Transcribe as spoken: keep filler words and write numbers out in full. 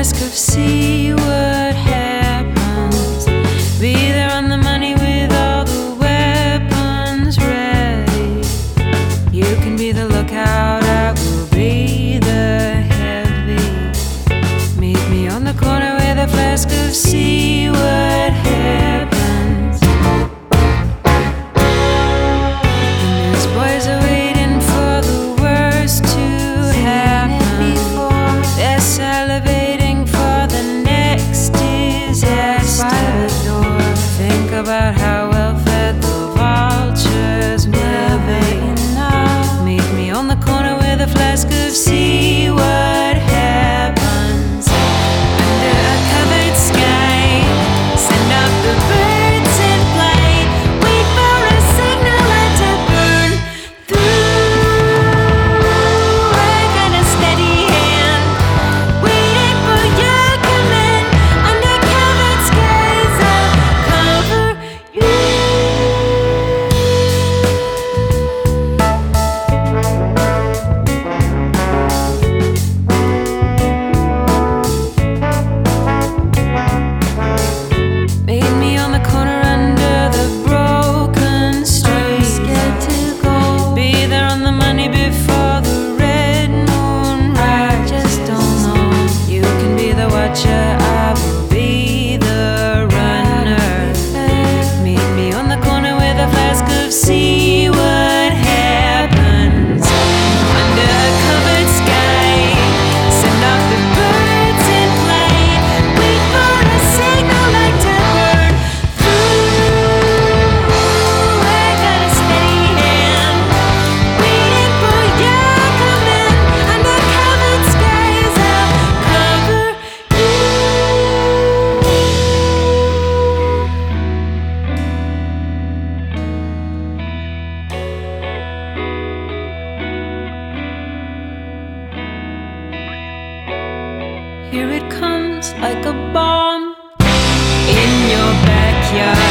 flask of see what happens. Be there on the money with all the weapons ready. You can be the lookout, I will be the heavy. Meet me on the corner with a flask of see what happens. And these boys are waiting for the worst to happen. They're salivating for the next disaster. Think about how well fed the vultures will be. Meet me on the corner with a flask of see what happens. Under a covered sky, send out the birds in flight. Wait for a signal light to burn through. I got a steady hand, waiting for your command. Under covered skies, I'll cover you. Meet me on the corner under the broken street. Scared to go. Be there on the money before the red moon rise. I just don't know. You can be the watcher, I will be the runner. Meet me on the corner with a flask of see what happens. Under a covered sky, send out the birds in flight. Wait for a signal light to burn through. I got a steady hand, waiting for your command. Under covered skies, I'll cover you. Here it comes like a bomb in your backyard.